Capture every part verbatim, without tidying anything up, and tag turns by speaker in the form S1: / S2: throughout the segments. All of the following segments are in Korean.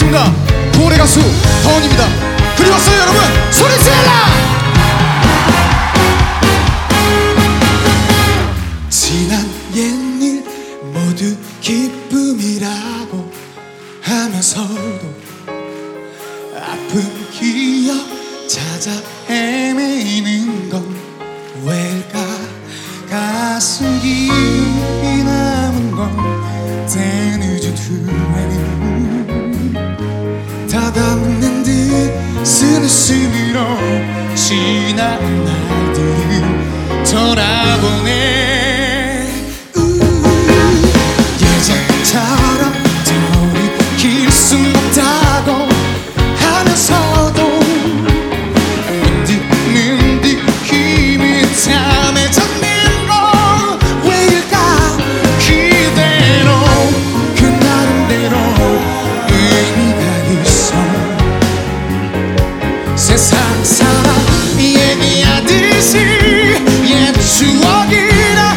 S1: 평론가 고래 가수 더운입니다. 그리 왔어요 여러분, 소리 질러! 지난 옛일 모두 기쁨이라고 하면서도 아픈 기억 찾아 헤매이는 건 왜일까? 가슴 깊이 남은 건 때늦은 후회는 닫아먹는 듯 스스로 지난 날들을 돌아보네. 예전처럼 돌이킬 순 없다고 하면서도 문득 문득 힘이 참해졌는 건 왜일까? 그대로 그 나름대로 의미가 있어. 세상 사람 얘기하듯이 옛 추억이라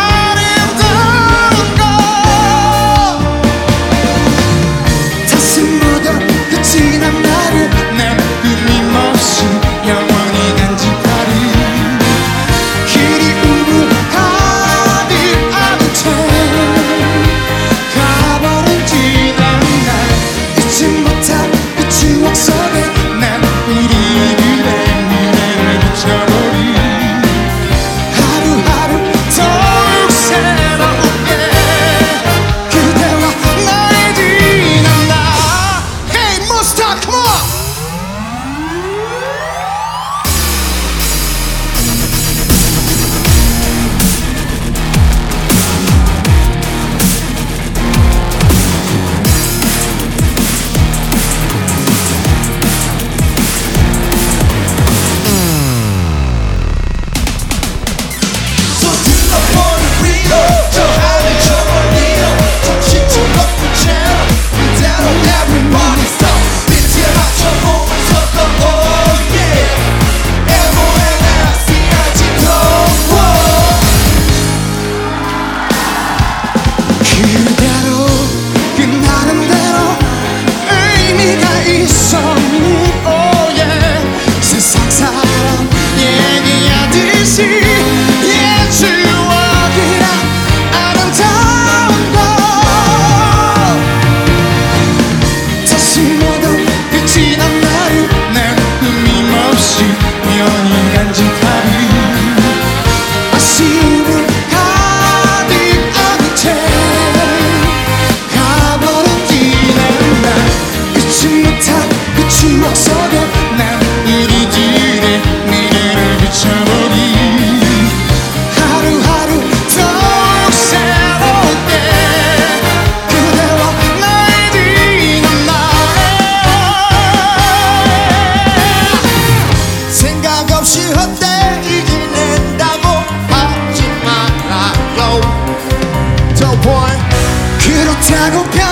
S1: 아름다운 것 다시 묻어 그 지난 날을 난 끊임없이 영원히 간직하리. 그리움을 가득 안은 채 가버린 지난 날 잊지 못한 그 추억 속에 난 우리들의 미래를 비춰버리. 하루하루 더욱 새롭게 그대와 나의 지난 날. Hey Monster, come on! 그대로 그 나름대로 의미가 있어. Oh yeah. 세상 사람 얘기하듯이 옛 추억이라 아름다운 것 다시 모두 그 지난 날을 난 끊임없이 영원히 간직하리. 아쉬움을 가득 안은 채 가버린 지난 날 잊지 못한 그 추억 속에 난 우리들의 미래를 비춰보리. 하루하루 더욱 새롭게 그대와 나의 지난 날. 생각 없이 헛되이 지낸다고 하지 말아요. The point 그렇다고